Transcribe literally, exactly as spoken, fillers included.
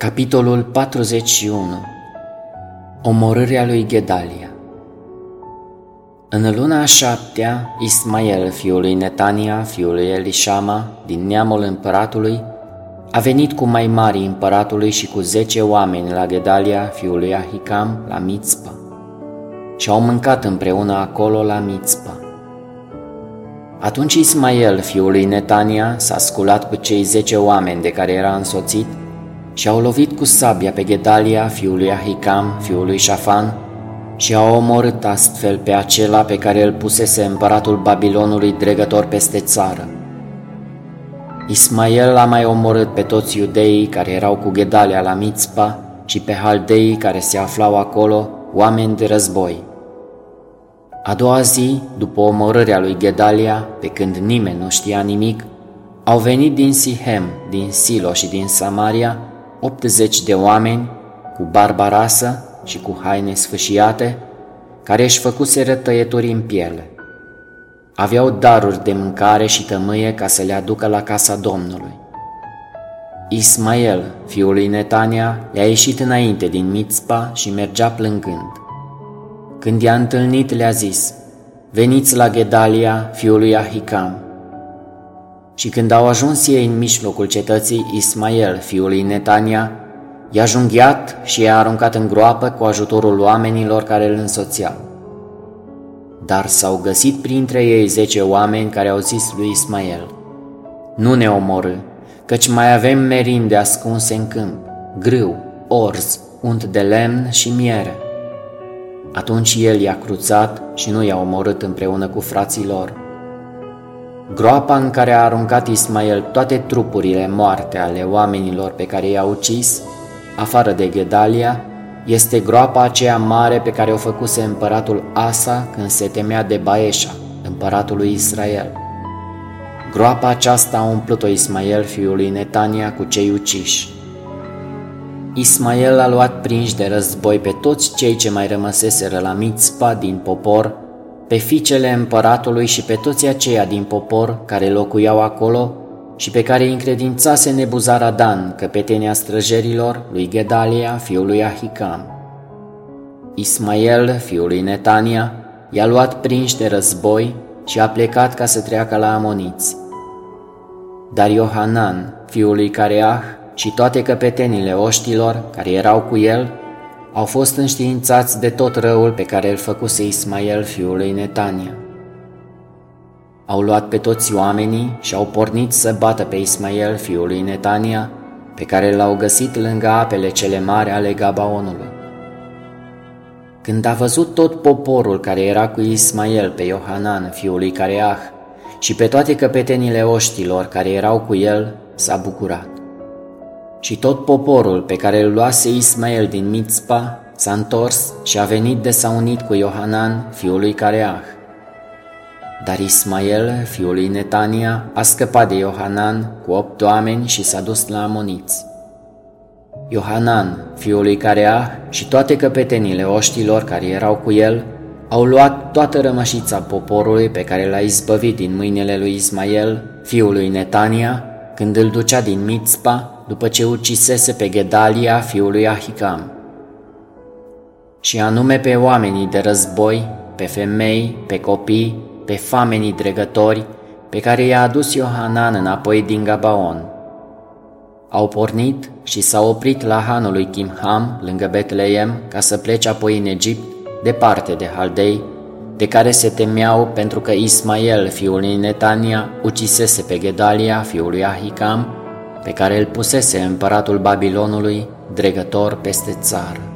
Capitolul patruzeci și unu. Omorârea lui Gedalia. În luna a șaptea, Ismael, fiul lui Netania, fiul lui Elișama, din neamul împăratului, a venit cu mai mari împăratului și cu zece oameni la Gedalia, fiul lui Ahicam, la Mițpa. Și au mâncat împreună acolo la Mițpa. Atunci Ismael, fiul lui Netania, s-a sculat cu cei zece oameni de care era însoțit și au lovit cu sabia pe Gedalia, fiul lui Ahicam, fiul lui Șafan, și au omorât astfel pe acela pe care îl pusese împăratul Babilonului dregător peste țară. Ismael a mai omorât pe toți iudeii care erau cu Gedalia la Mițpa și pe haldeii care se aflau acolo, oameni de război. A doua zi, după omorârea lui Gedalia, pe când nimeni nu știa nimic, au venit din Sihem, din Silo și din Samaria optzeci de oameni cu barbă rasă și cu haine sfâșiate, care își făcuseră tăieturi în piele. Aveau daruri de mâncare și tămâie ca să le aducă la casa Domnului. Ismael, fiul lui Netania, le-a ieșit înainte din Mițpa și mergea plângând. Când i-a întâlnit, le-a zis: "Veniți la Gedalia, fiul lui Ahicam." Și când au ajuns ei în mijlocul cetății, Ismael, fiul lui Netania, i-a junghiat și i-a aruncat în groapă cu ajutorul oamenilor care îl însoțeau. Dar s-au găsit printre ei zece oameni care au zis lui Ismael: "Nu ne omorâ, căci mai avem merinde ascunse în câmp, grâu, orz, unt de lemn și miere." Atunci el i-a cruțat și nu i-a omorât împreună cu frații lor. Groapa în care a aruncat Ismael toate trupurile moarte ale oamenilor pe care i-a ucis, afară de Gedalia, este groapa aceea mare pe care o făcuse împăratul Asa când se temea de Baeșa, împăratul lui Israel. Groapa aceasta a umplut-o Ismael, fiul lui Netania, cu cei uciși. Ismael a luat prinși de război pe toți cei ce mai rămăseseră la Mițpa din popor, pe fiicele împăratului și pe toți aceia din popor care locuiau acolo și pe care îi încredințase Nebuzaradan, căpetenia străjerilor, lui Gedalia, fiul lui Ahicam. Ismael, fiul lui Netania, i-a luat prinși de război și a plecat ca să treacă la amoniți. Dar Iohanan, fiul lui Careah, și toate căpetenile oștilor care erau cu el au fost înștiințați de tot răul pe care îl făcuse Ismael, fiul lui Netania. Au luat pe toți oamenii și au pornit să bată pe Ismael, fiul lui Netania, pe care l-au găsit lângă apele cele mari ale Gabaonului. Când a văzut tot poporul care era cu Ismael pe Iohanan, fiul lui Careah, și pe toate căpetenile oștilor care erau cu el, s-a bucurat. Și tot poporul pe care îl luase Ismael din Mițpa s-a întors și a venit de s-a unit cu Iohanan, fiul lui Careah. Dar Ismael, fiul lui Netania, a scăpat de Iohanan cu opt oameni și s-a dus la amoniți. Iohanan, fiul lui Careah, și toate căpetenile oștilor care erau cu el au luat toată rămășița poporului pe care l-a izbăvit din mâinile lui Ismael, fiul lui Netania, când îl ducea din Mițpa, după ce ucisese pe Gedalia, fiul lui Ahicam. Și anume pe oamenii de război, pe femei, pe copii, pe famenii dregători, pe care i-a adus Iohanan înapoi din Gabaon. Au pornit și s-au oprit la hanul lui Chimham, lângă Betleem, ca să plece apoi în Egipt, departe de Haldei, de care se temeau pentru că Ismael, fiul lui Netania, ucisese pe Gedalia, fiul lui Ahicam, pe care îl pusese împăratul Babilonului dregător peste țară.